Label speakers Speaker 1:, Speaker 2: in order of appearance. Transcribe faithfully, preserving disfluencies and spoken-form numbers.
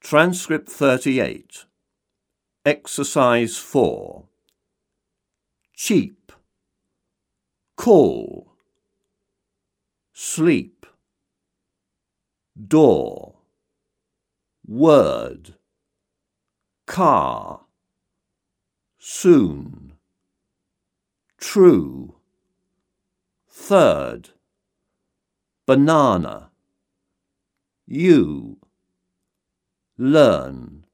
Speaker 1: Transcript thirty-eight. Exercise four. Cheap. Call. Sleep. Door. Word. Car. Soon. True. Third. Banana. You. Learn.